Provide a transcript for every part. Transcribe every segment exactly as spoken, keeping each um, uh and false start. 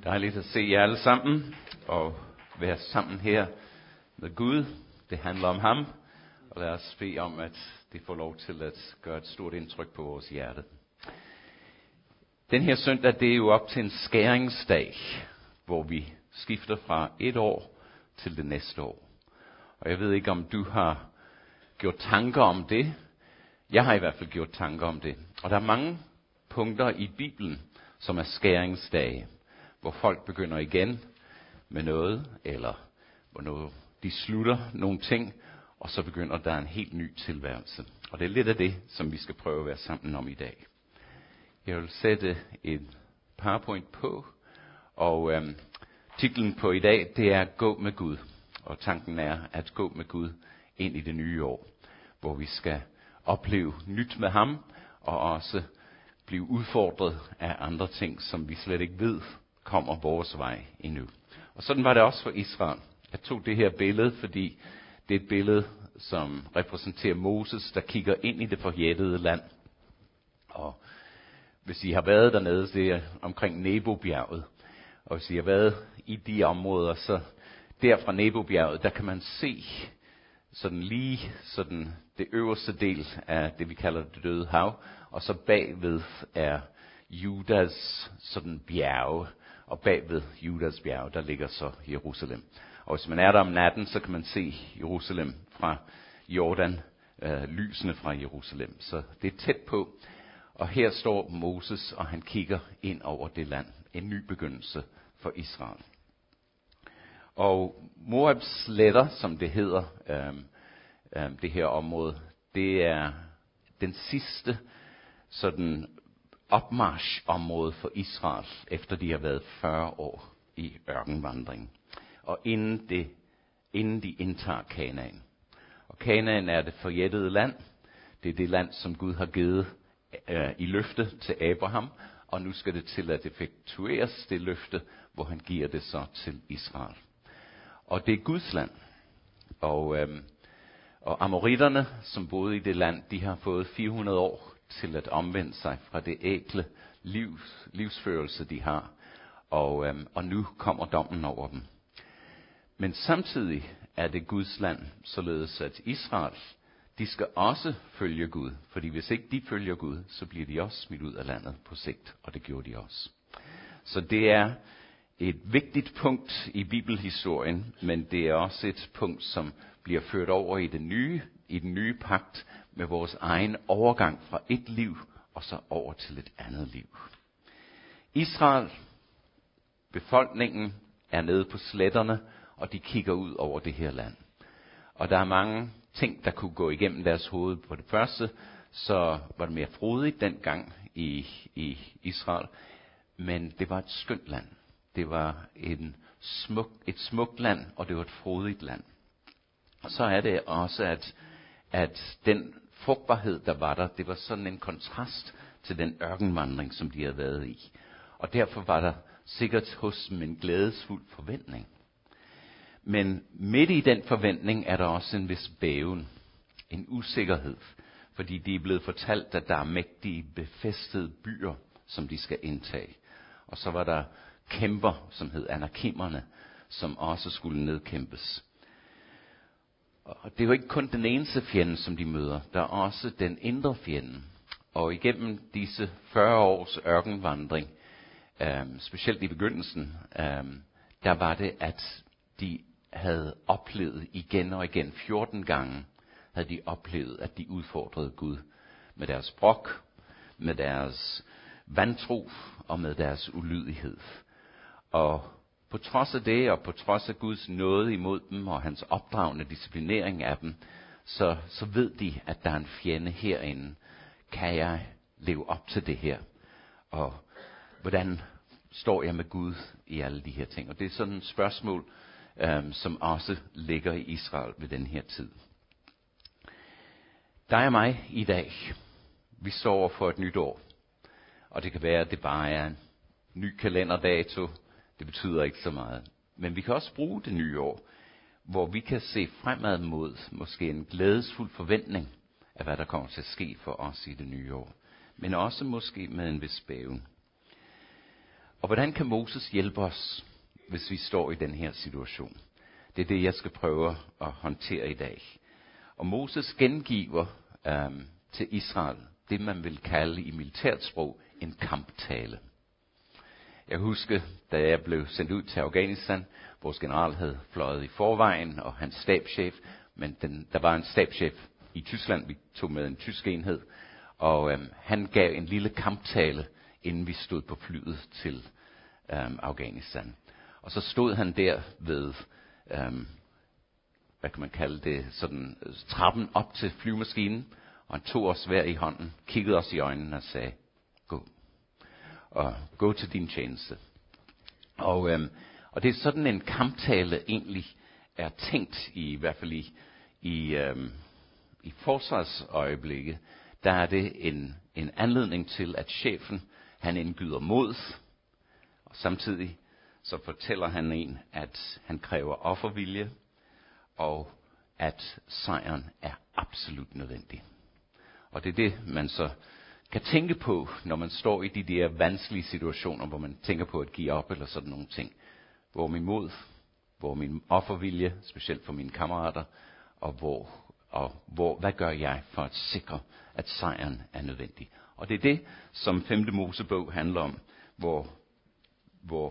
Dejligt at se jer alle sammen og være sammen her med Gud. Det handler om ham, og lad os bede om, at det får lov til at gøre et stort indtryk på vores hjerte. Den her søndag, det er jo op til en skæringsdag, hvor vi skifter fra et år til det næste år. Og jeg ved ikke, om du har gjort tanker om det. Jeg har i hvert fald gjort tanker om det. Og der er mange punkter i Bibelen, som er skæringsdage, hvor folk begynder igen med noget, eller hvor noget, de slutter nogle ting, og så begynder der en helt ny tilværelse. Og det er lidt af det, som vi skal prøve at være sammen om i dag. Jeg vil sætte en PowerPoint på, og øhm, titlen på i dag, det er Gå med Gud. Og tanken er at gå med Gud ind i det nye år, hvor vi skal opleve nyt med ham, og også blive udfordret af andre ting, som vi slet ikke ved kommer vores vej endnu. Og sådan var det også for Israel. Jeg tog det her billede, fordi det er et billede, som repræsenterer Moses, der kigger ind i det forjættede land. Og hvis I har været dernede, det er omkring Nebo-bjerget. Og hvis I har været i de områder, så der fra Nebo-bjerget, der kan man se sådan lige sådan det øverste del af det, vi kalder det døde hav. Og så bagved er Judas sådan bjerge. Og bagved Judas bjerge, der ligger så Jerusalem. Og hvis man er der om natten, så kan man se Jerusalem fra Jordan, øh, lysene fra Jerusalem. Så det er tæt på. Og her står Moses, og han kigger ind over det land. En ny begyndelse for Israel. Og Moabs sletter, som det hedder, øhm, øhm, det her område, det er den sidste sådan opmarchområde for Israel, efter de har været fyrre år i ørkenvandring. Og inden, det, inden de indtager Kanaan. Og Kanaan er det forjættede land. Det er det land, som Gud har givet øh, i løfte til Abraham. Og nu skal det til at effektueres, det løfte, hvor han giver det så til Israel. Og det er Guds land. Og, øhm, og amoritterne, som boede i det land, de har fået fire hundrede år til at omvende sig fra det ækle livs, livsførelse, de har. Og, øhm, og nu kommer dommen over dem. Men samtidig er det Guds land, således at Israel, de skal også følge Gud. Fordi hvis ikke de følger Gud, så bliver de også smidt ud af landet på sigt. Og det gjorde de også. Så det er et vigtigt punkt i bibelhistorien, men det er også et punkt, som bliver ført over i det nye, i den nye pagt med vores egen overgang fra et liv og så over til et andet liv. Israel, befolkningen, er nede på sletterne, og de kigger ud over det her land. Og der er mange ting, der kunne gå igennem deres hoved. På det første, så var det mere frodigt dengang i, i Israel, men det var et skønt land. Det var en smuk, et smukt land, og det var et frodigt land. Og så er det også, at, at den frugtbarhed, der var der, det var sådan en kontrast til den ørkenvandring, som de havde været i. Og derfor var der sikkert hos dem en glædesfuld forventning. Men midt i den forventning er der også en vis bæven, en usikkerhed, fordi de er blevet fortalt, at der er mægtige befæstede byer, som de skal indtage. Og så var der kæmper, som hed anakimerne, som også skulle nedkæmpes. Og det er jo ikke kun den eneste fjende, som de møder. Der er også den indre fjende. Og igennem disse fyrre års ørkenvandring, øhm, specielt i begyndelsen, øhm, der var det, at de havde oplevet igen og igen, fjorten gange, havde de oplevet, at de udfordrede Gud med deres brok, med deres vantro og med deres ulydighed. Og på trods af det, og på trods af Guds nåde imod dem, og hans opdragende disciplinering af dem, så, så ved de, at der er en fjende herinde. Kan jeg leve op til det her? Og hvordan står jeg med Gud i alle de her ting? Og det er sådan et spørgsmål, øhm, som også ligger i Israel ved den her tid. Der er mig i dag. Vi står over for et nyt år. Og det kan være, at det bare er en ny kalenderdato. Det betyder ikke så meget. Men vi kan også bruge det nye år, hvor vi kan se fremad mod måske en glædesfuld forventning af, hvad der kommer til at ske for os i det nye år. Men også måske med en vis bæven. Og hvordan kan Moses hjælpe os, hvis vi står i den her situation? Det er det, jeg skal prøve at håndtere i dag. Og Moses gengiver øhm, til Israel det, man vil kalde i militært sprog en kamptale. Jeg husker, da jeg blev sendt ud til Afghanistan, vores general havde fløjet i forvejen, og hans stabschef, men den, der var en stabschef i Tyskland, vi tog med en tysk enhed, og øhm, han gav en lille kamptale, inden vi stod på flyet til øhm, Afghanistan. Og så stod han der ved, øhm, hvad kan man kalde det, sådan trappen op til flyvemaskinen, og han tog os hver i hånden, kiggede os i øjnene og sagde, gå, og gå til din tjeneste. Og, øhm, og det er sådan en kamptale egentlig er tænkt, i, i hvert fald i, i, øhm, i forsvarsøjeblikket, der er det en, en anledning til, at chefen, han indgyder mod, og samtidig så fortæller han en, at han kræver offervilje, og at sejren er absolut nødvendig. Og det er det, man så kan tænke på, når man står i de der vanskelige situationer, hvor man tænker på at give op eller sådan nogle ting. Hvor er min mod, hvor er min offervilje, specielt for mine kammerater, og hvor, og hvor, hvad gør jeg for at sikre, at sejren er nødvendig. Og det er det, som femte Mosebog handler om, hvor, hvor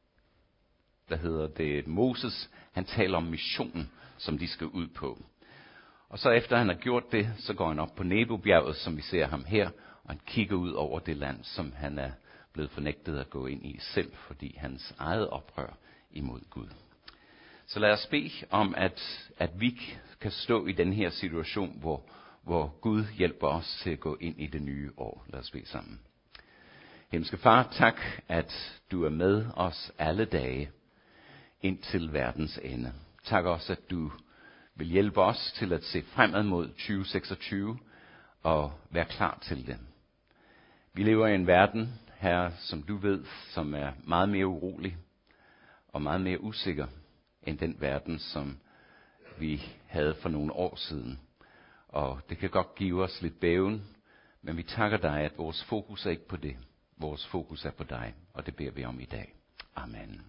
der hedder det, Moses, han taler om missionen, som de skal ud på. Og så efter han har gjort det, så går han op på Nebobjerget, som vi ser ham her, og han kigger ud over det land, som han er blevet fornægtet at gå ind i selv, fordi hans eget oprør imod Gud. Så lad os bede om, at, at vi kan stå i den her situation, hvor, hvor Gud hjælper os til at gå ind i det nye år. Lad os bede sammen. Himmelske Far, tak, at du er med os alle dage indtil verdens ende. Tak også, at du vil hjælpe os til at se fremad mod tyve seksogtyve og være klar til det. Vi lever i en verden, her, som du ved, som er meget mere urolig og meget mere usikker end den verden, som vi havde for nogle år siden. Og det kan godt give os lidt bæven, men vi takker dig, at vores fokus er ikke på det. Vores fokus er på dig, og det beder vi om i dag. Amen.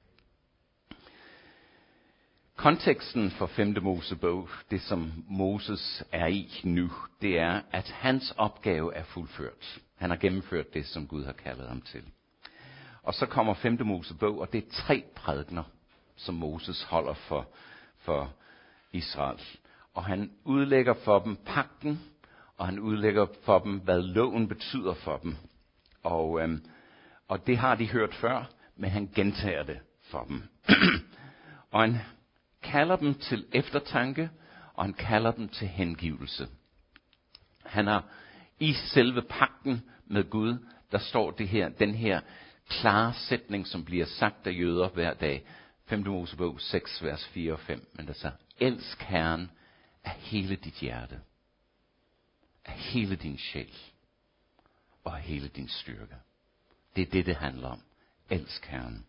Konteksten for femte Mosebog, det som Moses er i nu, det er, at hans opgave er fuldført. Han har gennemført det, som Gud har kaldet ham til. Og så kommer femte Mosebog, og det er tre prædikener, som Moses holder for, for Israel. Og han udlægger for dem pagten, og han udlægger for dem, hvad loven betyder for dem. Og, øhm, og det har de hørt før, men han gentager det for dem. Og han kalder dem til eftertanke, og han kalder dem til hengivelse. Han har i selve pagten med Gud, der står det her, den her klare sætning, som bliver sagt af jøder hver dag. femte Mosebog seks, vers fire og fem. Men der siger, elsk Herren af hele dit hjerte, af hele din sjæl og af hele din styrke. Det er det, det handler om. Elsk Herren.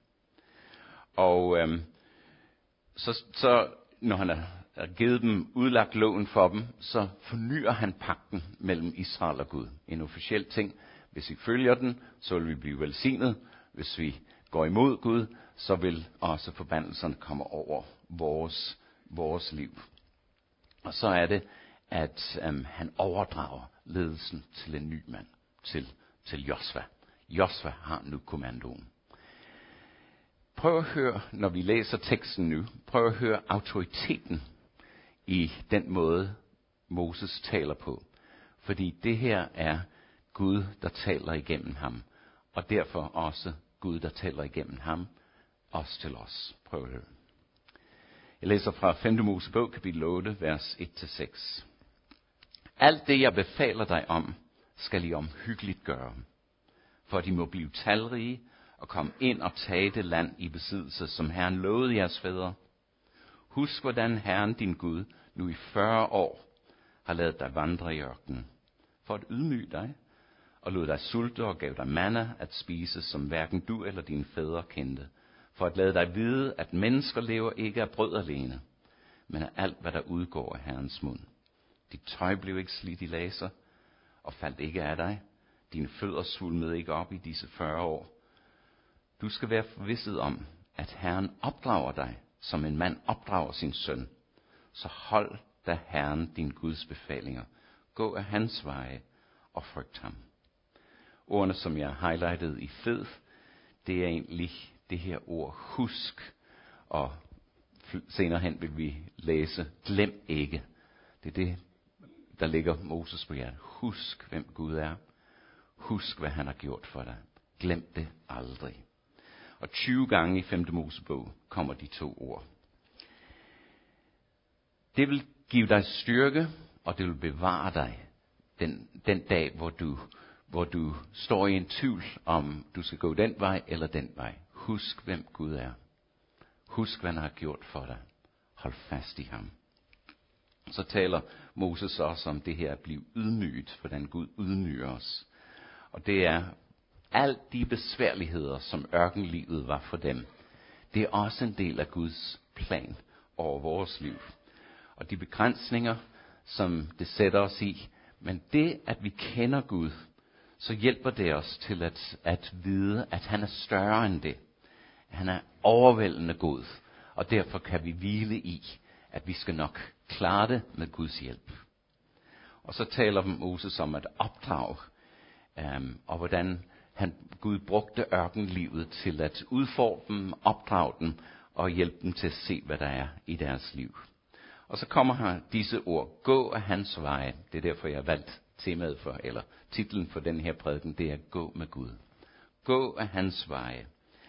Og øhm, så, så når han har givet dem, udlagt loven for dem, så fornyer han pagten mellem Israel og Gud. En officiel ting. Hvis vi følger den, så vil vi blive velsignet. Hvis vi går imod Gud, så vil også forbandelserne komme over vores, vores liv. Og så er det, at øhm, han overdrager ledelsen til en ny mand, til, til Josva. Josva har nu kommandoen. Prøv at høre, når vi læser teksten nu, prøv at høre autoriteten i den måde, Moses taler på. Fordi det her er Gud, der taler igennem ham. Og derfor også Gud, der taler igennem ham, også til os. Prøv at høre. Jeg læser fra femte Mosebog, kapitel otte, vers et til seks. Alt det, jeg befaler dig om, skal I omhyggeligt gøre, for at I må blive talrige og komme ind og tage det land i besiddelse, som Herren lovede jeres fædre. Husk, hvordan Herren din Gud nu i fyrre år har ladet dig vandre i ørkenen, for at ydmyge dig, og lod dig sulte og gav dig manna at spise, som hverken du eller dine fædre kendte, for at lade dig vide, at mennesker lever ikke af brød alene, men af alt, hvad der udgår af Herrens mund. Dit tøj blev ikke slidt i laser, og faldt ikke af dig. Dine fødder svulmede ikke op i disse fyrre år. Du skal være forvisset om, at Herren opdrager dig, som en mand opdrager sin søn. Så hold da Herren din Guds befalinger. Gå af hans veje og frygt ham. Ordene, som jeg har highlightet i fed, det er egentlig det her ord husk. Og senere hen vil vi læse glem ikke. Det er det, der ligger Moses på hjertet. Husk, hvem Gud er. Husk, hvad han har gjort for dig. Glem det aldrig. Og tyve gange i femte Mosebog kommer de to ord. Det vil give dig styrke, og det vil bevare dig den, den dag, hvor du, hvor du står i en tvivl om, du skal gå den vej eller den vej. Husk, hvem Gud er. Husk, hvad han har gjort for dig. Hold fast i ham. Så taler Moses også om det her at blive ydmyget, hvordan Gud ydmyger os. Og det er alt de besværligheder, som ørkenlivet var for dem. Det er også en del af Guds plan over vores liv. Og de begrænsninger, som det sætter os i. Men det, at vi kender Gud, så hjælper det os til at, at vide, at han er større end det. Han er overvældende god. Og derfor kan vi hvile i, at vi skal nok klare det med Guds hjælp. Og så taler Moses om at opdrage, um, og hvordan han, Gud brugte ørkenlivet til at udfordre dem, opdrage dem og hjælpe dem til at se, hvad der er i deres liv. Og så kommer her disse ord, gå af hans veje. Det er derfor, jeg har valgt temaet for, eller titlen for den her prædiken, det er gå med Gud. Gå af hans veje.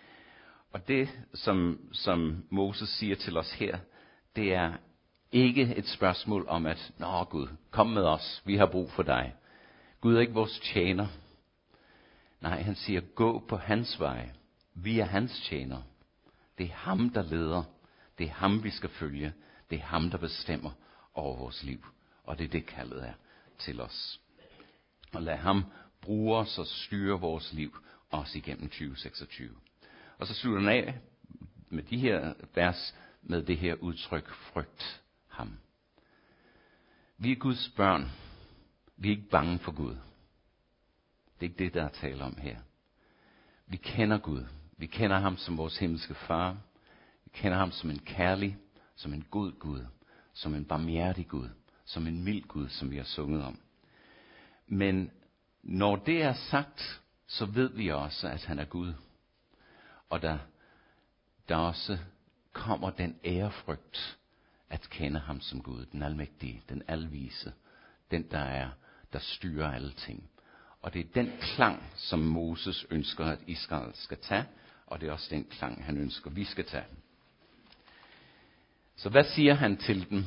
Og det, som, som Moses siger til os her, det er ikke et spørgsmål om at, nå Gud, kom med os, vi har brug for dig. Gud er ikke vores tjener. Nej, han siger, gå på hans veje. Vi er hans tjener. Det er ham, der leder. Det er ham, vi skal følge. Det er ham, der bestemmer over vores liv. Og det er det, kaldet er til os. Og lad ham bruge os og styre vores liv, også igennem tyve seksogtyve. Og så slutter han af med de her vers, med det her udtryk, frygt ham. Vi er Guds børn. Vi er ikke bange for Gud. Det er ikke det, der er tale om her. Vi kender Gud. Vi kender ham som vores himmelske far. Vi kender ham som en kærlig, som en god Gud, som en barmhjertig Gud, som en mild Gud, som vi har sunget om. Men når det er sagt, så ved vi også, at han er Gud. Og der, der også kommer den ærefrygt at kende ham som Gud, den almægtige, den alvise, den der er, der styrer alle ting. Og det er den klang, som Moses ønsker, at Israel skal tage, og det er også den klang, han ønsker, vi skal tage. Så hvad siger han til dem?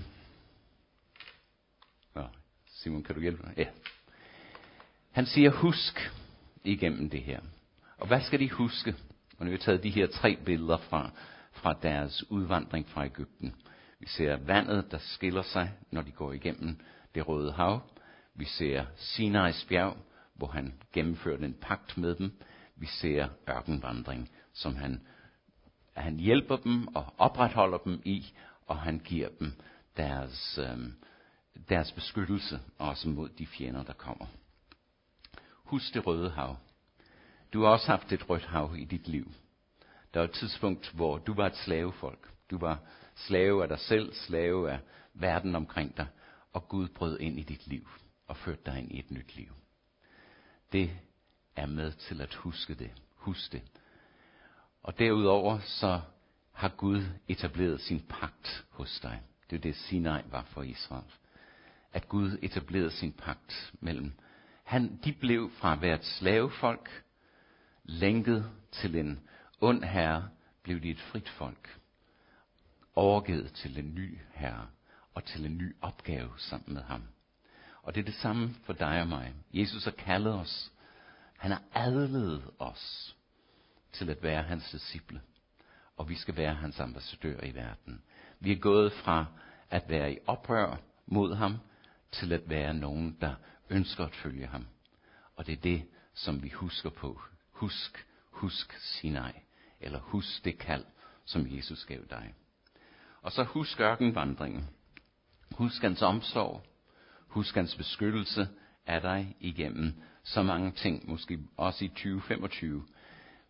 Nå, Simon, kan du hjælpe mig? Ja. Han siger, husk igennem det her. Og hvad skal de huske? Og nu har vi taget de her tre billeder fra, fra deres udvandring fra Egypten. Vi ser vandet, der skiller sig, når de går igennem det Røde Hav. Vi ser Sinais bjerg, hvor han gennemførte en pagt med dem. Vi ser ørkenvandring, som han, han hjælper dem og opretholder dem i, og han giver dem deres, øh, deres beskyttelse, også mod de fjender, der kommer. Husk det Røde Hav. Du har også haft et rødt hav i dit liv. Der var et tidspunkt, hvor du var et slavefolk. Du var slave af dig selv, slave af verden omkring dig, og Gud brød ind i dit liv og førte dig ind i et nyt liv. Det er med til at huske det. Husk det. Og derudover så har Gud etableret sin pagt hos dig. Det er det, Sinai var for Israel. At Gud etablerede sin pagt mellem. Han, de blev fra at være et slavefolk, lænket til en ond herre, blev de et frit folk. Overgivet til en ny herre og til en ny opgave sammen med ham. Og det er det samme for dig og mig. Jesus har kaldet os. Han har adledet os til at være hans disciple. Og vi skal være hans ambassadør i verden. Vi er gået fra at være i oprør mod ham, til at være nogen, der ønsker at følge ham. Og det er det, som vi husker på. Husk, husk Sinai. Eller husk det kald, som Jesus gav dig. Og så husk ørkenvandringen. Husk hans omsorg. Husk hans beskyttelse af dig igennem så mange ting. Måske også i tyve femogtyve.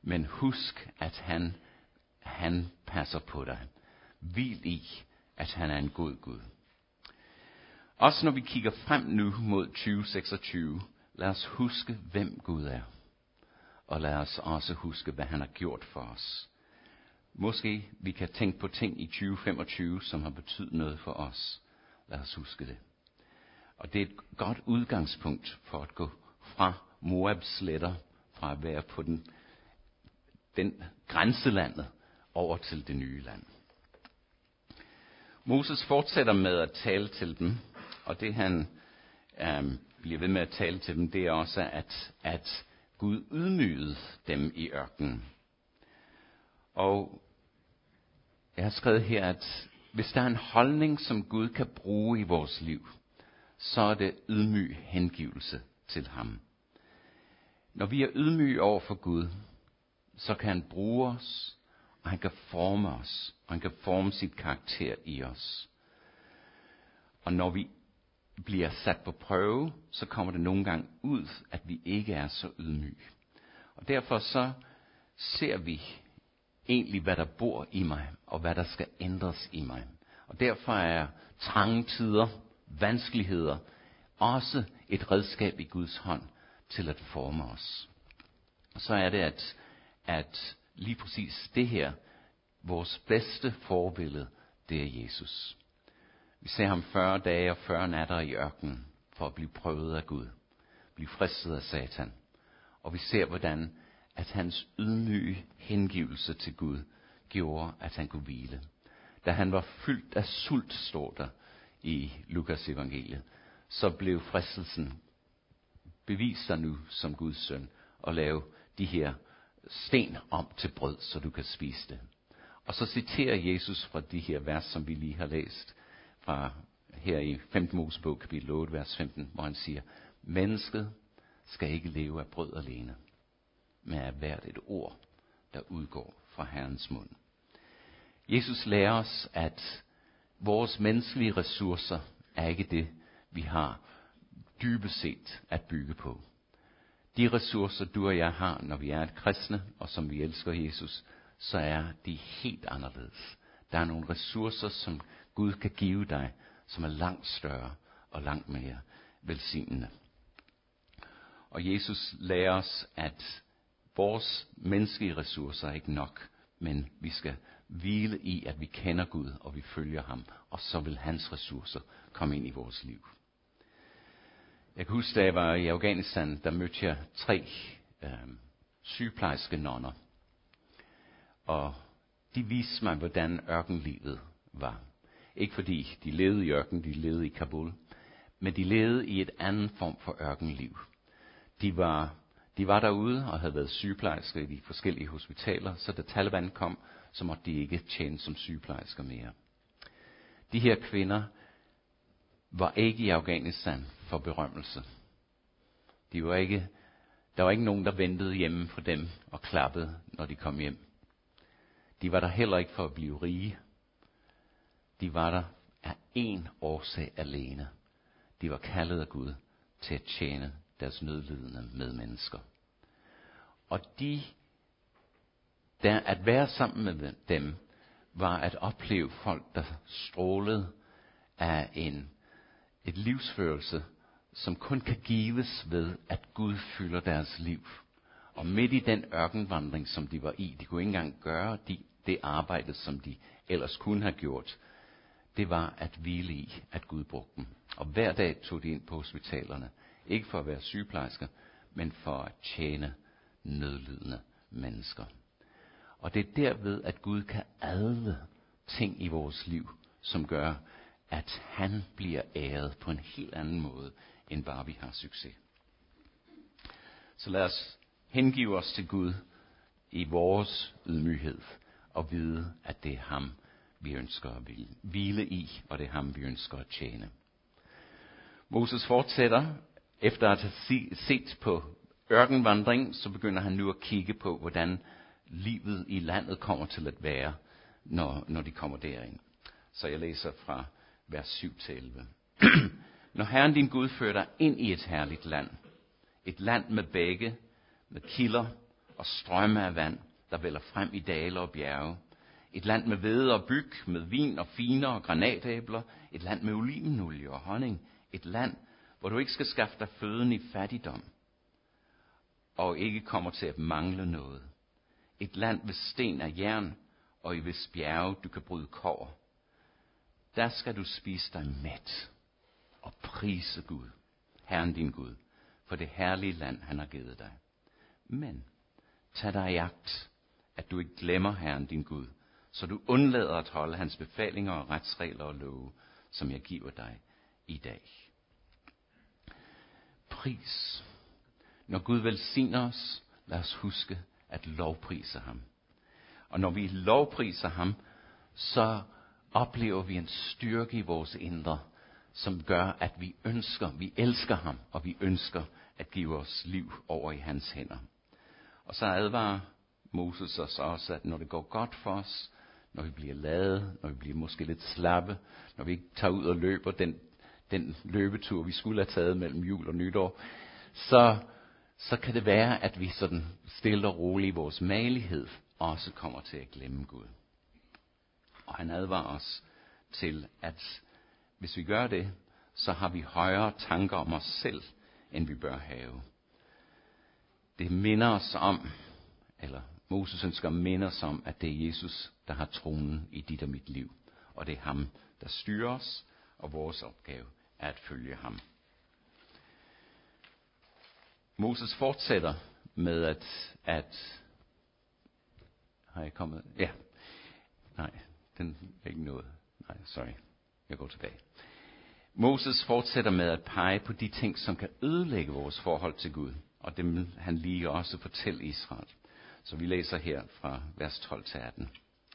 Men husk, at han, han passer på dig. Hvil i, at han er en god Gud. Også når vi kigger frem nu mod tyve seksogtyve, lad os huske, hvem Gud er. Og lad os også huske, hvad han har gjort for os. Måske vi kan tænke på ting i tyve femogtyve, som har betydet noget for os. Lad os huske det. Og det er et godt udgangspunkt for at gå fra Moabs sletter, fra at være på den, den grænselandet, over til det nye land. Moses fortsætter med at tale til dem, og det han øhm, bliver ved med at tale til dem, det er også, at, at Gud ydmygede dem i ørkenen. Og jeg har skrevet her, at hvis der er en holdning, som Gud kan bruge i vores liv, så er det ydmyg hengivelse til ham. Når vi er ydmyge over for Gud, så kan han bruge os, og han kan forme os, og han kan forme sit karakter i os. Og når vi bliver sat på prøve, så kommer det nogle gange ud, at vi ikke er så ydmyge. Og derfor så ser vi egentlig, hvad der bor i mig, og hvad der skal ændres i mig. Og derfor er trange tider, vanskeligheder, også et redskab i Guds hånd til at forme os. Og så er det, at, at lige præcis det her, vores bedste forbillede, det er Jesus. Vi ser ham fyrre dage og fyrre natter i ørkenen, for at blive prøvet af Gud, blive fristet af Satan. Og vi ser, hvordan at hans ydmyge hengivelse til Gud gjorde, at han kunne hvile. Da han var fyldt af sult, står der i Lukas evangeliet, så blev fristelsen, bevis dig nu som Guds søn, og lave de her sten om til brød, så du kan spise det. Og så citerer Jesus fra de her vers, som vi lige har læst, fra her i femte Mosebog, kapitel otte, vers femten, hvor han siger, mennesket skal ikke leve af brød alene, men af hvert et ord, der udgår fra Herrens mund. Jesus lærer os, at vores menneskelige ressourcer er ikke det, vi har dybest set at bygge på. De ressourcer, du og jeg har, når vi er et kristne, og som vi elsker Jesus, så er de helt anderledes. Der er nogle ressourcer, som Gud kan give dig, som er langt større og langt mere velsignende. Og Jesus lærer os, at vores menneskelige ressourcer er ikke nok, men vi skal hvile i, at vi kender Gud, og vi følger ham, og så vil hans ressourcer komme ind i vores liv. Jeg kan huske, da jeg var i Afghanistan, der mødte jeg tre øh, sygeplejerske nonner. Og de viste mig, hvordan ørkenlivet var. Ikke fordi de levede i ørken, de levede i Kabul, men de levede i et andet form for ørkenliv. De var, de var derude og havde været sygeplejersker i de forskellige hospitaler, så da Taliban kom, så måtte de ikke tjene som sygeplejersker mere. De her kvinder var ikke i Afghanistan for berømmelse. De var ikke, der var ikke nogen, der ventede hjemme for dem og klappede, når de kom hjem. De var der heller ikke for at blive rige. De var der af én årsag alene. De var kaldet af Gud til at tjene deres nødlidende medmennesker. Og de, der at være sammen med dem, var at opleve folk, der strålede af en, et livsførelse, som kun kan gives ved, at Gud fylder deres liv. Og midt i den ørkenvandring, som de var i, de kunne ikke engang gøre de, det arbejde, som de ellers kunne have gjort. Det var at hvile i, at Gud brugte dem. Og hver dag tog de ind på hospitalerne. Ikke for at være sygeplejersker, men for at tjene nødlidende mennesker. Og det er derved, at Gud kan adle ting i vores liv, som gør, at han bliver æret på en helt anden måde, end bare vi har succes. Så lad os hengive os til Gud i vores ydmyghed, og vide, at det er ham, vi ønsker at hvile i, og det er ham, vi ønsker at tjene. Moses fortsætter, efter at have set på ørkenvandring, så begynder han nu at kigge på, hvordan livet i landet kommer til at være, når, når de kommer derind. Så jeg læser fra vers syv til elleve. Når Herren din Gud fører dig ind i et herligt land, et land med bække, med kilder og og strømme af vand, der vælder frem i dale og bjerge. Et land med hvede og byg, med vin og finer og granatæbler. Et land med olivenolie og honning. Et land, hvor du ikke skal skaffe dig føden i fattigdom, og ikke kommer til at mangle noget. Et land ved sten af jern, og i hvis bjerge du kan bryde kobber. Der skal du spise dig mæt og prise Gud, Herren din Gud, for det herlige land, han har givet dig. Men tag dig i agt, at du ikke glemmer Herren din Gud, så du undlader at holde hans befalinger og retsregler og love, som jeg giver dig i dag. Pris. Når Gud velsigner os, lad os huske at lovprise ham. Og når vi lovpriser ham, så oplever vi en styrke i vores indre, som gør, at vi ønsker, vi elsker ham, og vi ønsker at give vores liv over i hans hænder. Og så advarer Moses os også, at når det går godt for os, når vi bliver ladet, når vi bliver måske lidt slappe, når vi ikke tager ud og løber den, den løbetur, vi skulle have taget mellem jul og nytår, så, så kan det være, at vi sådan stille og roligt i vores magelighed også kommer til at glemme Gud. Og han advarer os til, at hvis vi gør det, så har vi højere tanker om os selv, end vi bør have. Det minder os om, eller Moses ønsker at minde os om, at det er Jesus, der har tronen i dit og mit liv. Og det er ham, der styrer os, og vores opgave er at følge ham. Moses fortsætter med at, at har jeg kommet? Ja. Nej, den er ikke noget. Nej, sorry. Jeg går tilbage. Moses fortsætter med at pege på de ting, som kan ødelægge vores forhold til Gud. Og dem vil han lige også fortælle Israel. Så vi læser her fra vers tolv til atten.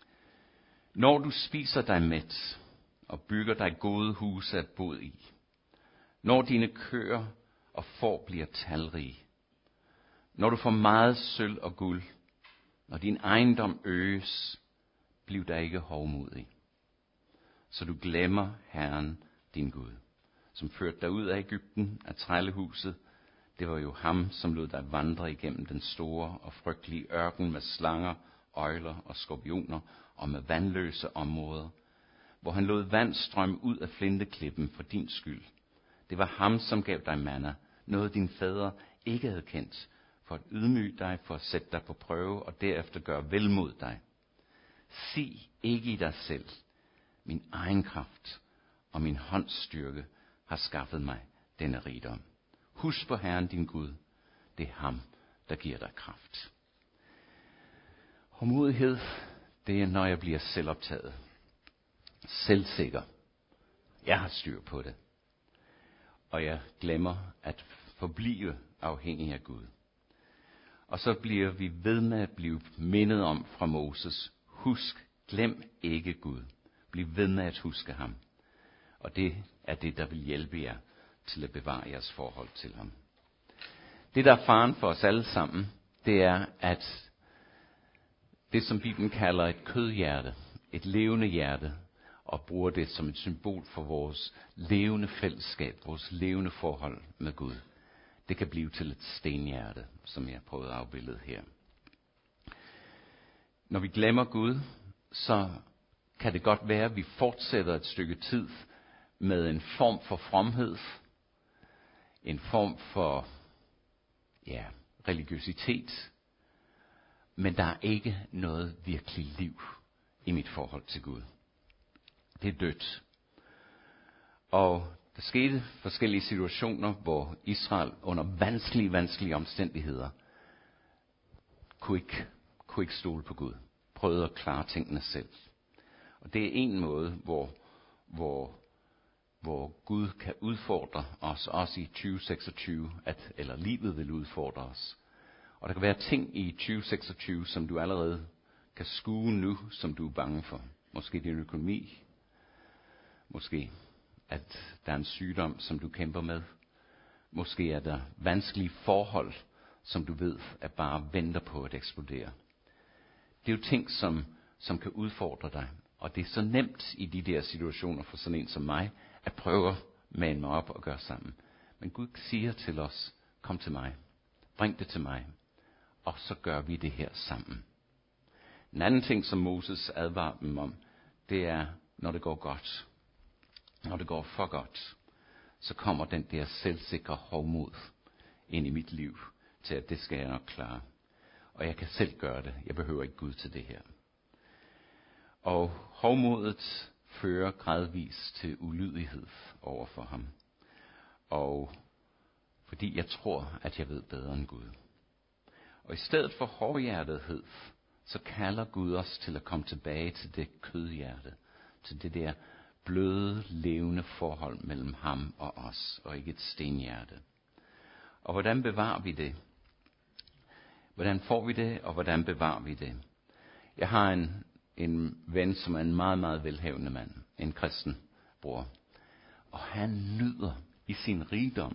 Når du spiser dig mæt og bygger dig gode huse at bo i, når dine køer og får bliver talrige, når du får meget sølv og guld, når din ejendom øges, bliv der ikke hovmodig, så du glemmer Herren din Gud, som førte dig ud af Egypten, af trællehuset. Det var jo ham, som lod dig vandre igennem den store og frygtelige ørken med slanger, øgler og skorpioner og med vandløse områder, hvor han lod vand strømme ud af flinteklippen for din skyld. Det var ham, som gav dig manna, noget din fader ikke havde kendt, for at ydmyge dig, for at sætte dig på prøve og derefter gøre vel mod dig. Sig ikke i dig selv, min egen kraft og min hånds styrke har skaffet mig denne rigdom. Husk på Herren din Gud, det er ham, der giver dig kraft. Hårdmodighed, det er, når jeg bliver selvoptaget, selvsikker. Jeg har styr på det, og jeg glemmer at forblive afhængig af Gud. Og så bliver vi ved med at blive mindet om fra Moses, husk, glem ikke Gud. Bliv ved med at huske ham. Og det er det, der vil hjælpe jer til at bevare jeres forhold til ham. Det, der er faren for os alle sammen, det er, at det, som Bibelen kalder et kødhjerte, et levende hjerte, og bruger det som et symbol for vores levende fællesskab, vores levende forhold med Gud, det kan blive til et stenhjerte, som jeg prøvede at afbillede her. Når vi glemmer Gud, så kan det godt være, at vi fortsætter et stykke tid med en form for fromhed, en form for ja, religiøsitet, men der er ikke noget virkelig liv i mit forhold til Gud. Det er dødt. Og der skete forskellige situationer, hvor Israel under vanskelige, vanskelige omstændigheder kunne ikke, kunne ikke stole på Gud. Prøvede at klare tingene selv. Og det er en måde, hvor, hvor, hvor Gud kan udfordre os, også i tyve seksogtyve, at, eller livet vil udfordre os. Og der kan være ting i tyve seksogtyve, som du allerede kan skue nu, som du er bange for. Måske din økonomi. Måske at der er en sygdom, som du kæmper med. Måske er der vanskelige forhold, som du ved, at bare venter på at eksplodere. Det er jo ting, som, som kan udfordre dig. Og det er så nemt i de der situationer for sådan en som mig, at prøve at mane mig op og gøre sammen. Men Gud siger til os, kom til mig. Bring det til mig. og så gør vi det her sammen. En anden ting, som Moses advarer dem om, det er, når det går godt. Når det går for godt, så kommer den der selvsikre hovmod ind i mit liv, til at det skal jeg nok klare. Og jeg kan selv gøre det. Jeg behøver ikke Gud til det her. Og hovmodet fører gradvist til ulydighed over for ham. Og fordi jeg tror, at jeg ved bedre end Gud. Og i stedet for hårdhjertethed, så kalder Gud os til at komme tilbage til det kødhjerte. Til det der bløde, levende forhold mellem ham og os, og ikke et stenhjerte. Og hvordan bevarer vi det? Hvordan får vi det, og hvordan bevarer vi det? Jeg har en, en ven, som er en meget, meget velhavende mand. En kristen bror. Og han nyder i sin rigdom,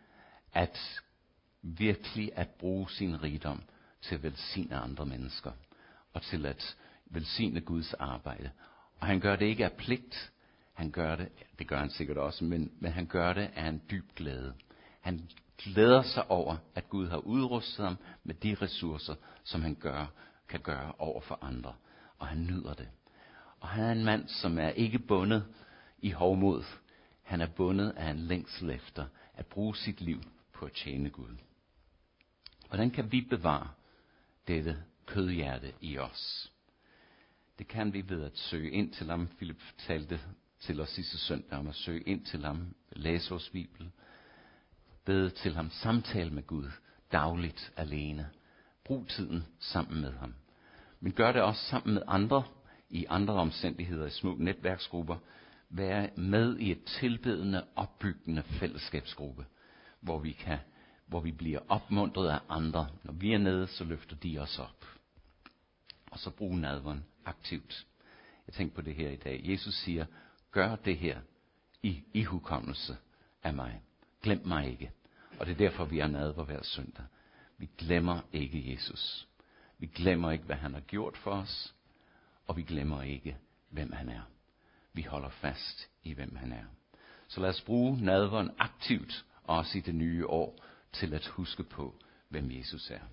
at virkelig at bruge sin rigdom til at velsigne andre mennesker. Og til at velsigne Guds arbejde. Og han gør det ikke af pligt. Han gør det, det gør han sikkert også, men, men han gør det af en dyb glæde. Han glæder sig over, at Gud har udrustet ham med de ressourcer, som han gør, kan gøre over for andre. Og han nyder det. Og han er en mand, som er ikke bundet i hovmod. Han er bundet af en længsel efter at bruge sit liv på at tjene Gud. Hvordan kan vi bevare dette kødhjerte i os? Det kan vi ved at søge ind til ham. Philip talte til os sidste søndag om at søge ind til ham, læse vores Bibel, bede til ham, samtale med Gud dagligt alene. Brug tiden sammen med ham. Men gør det også sammen med andre i andre omstændigheder, i små netværksgrupper. Vær med i et tilbedende, opbyggende fællesskabsgruppe, hvor vi kan, hvor vi bliver opmuntret af andre. Når vi er nede, så løfter de os op. Og så brug nadveren aktivt. Jeg tænker på det her i dag. Jesus siger, gør det her i ihukommelse af mig. Glem mig ikke. Og det er derfor, vi har nadver hver søndag. Vi glemmer ikke Jesus. Vi glemmer ikke, hvad han har gjort for os. Og vi glemmer ikke, hvem han er. Vi holder fast i, hvem han er. Så lad os bruge nadveren aktivt, også i det nye år, til at huske på, hvem Jesus er.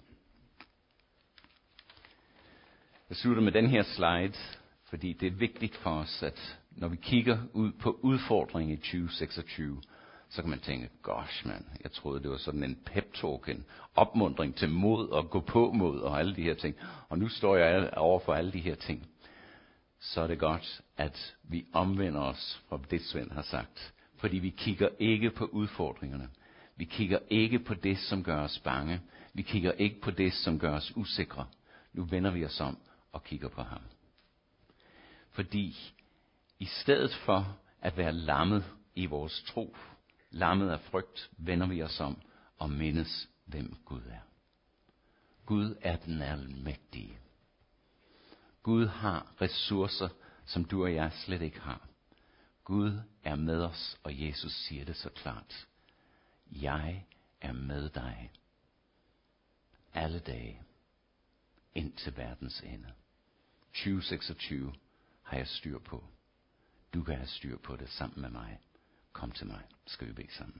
Jeg slutter med den her slide, fordi det er vigtigt for os, at når vi kigger ud på udfordringen i tyve seksogtyve, så kan man tænke, gosh mand, jeg troede det var sådan en pep-talk, en opmuntring til mod og gå på mod og alle de her ting. Og nu står jeg over for alle de her ting. Så er det godt, at vi omvender os fra det, Svend har sagt. Fordi vi kigger ikke på udfordringerne. Vi kigger ikke på det, som gør os bange. Vi kigger ikke på det, som gør os usikre. Nu vender vi os om og kigger på ham. Fordi i stedet for at være lammet i vores tro, lammet af frygt, vender vi os om og mindes, hvem Gud er. Gud er den almægtige. Gud har ressourcer, som du og jeg slet ikke har. Gud er med os, og Jesus siger det så klart. Jeg er med dig alle dage ind til verdens ende. tyve seksogtyve har jeg styr på. Du kan have styr på det sammen med mig. Kom til mig. Skal vi bede sammen.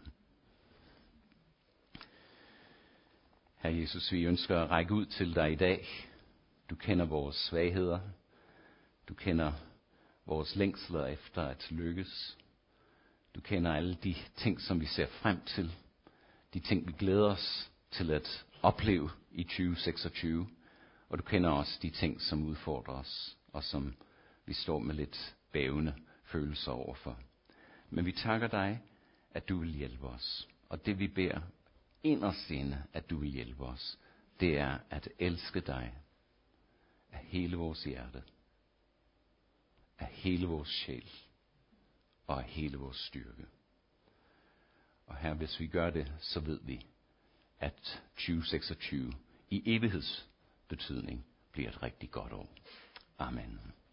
Herre Jesus, vi ønsker at række ud til dig i dag. Du kender vores svagheder. Du kender vores længsler efter at lykkes. Du kender alle de ting, som vi ser frem til. De ting, vi glæder os til at opleve i tyve seksogtyve. Og du kender også de ting, som udfordrer os, og som vi står med lidt bævende følelser overfor. Men vi takker dig, at du vil hjælpe os. Og det vi beder inderst inde, at du vil hjælpe os, det er at elske dig af hele vores hjerte, af hele vores sjæl og af hele vores styrke. Og her, hvis vi gør det, så ved vi, at tyve seksogtyve i evighedsbetydning bliver et rigtig godt år. Amen.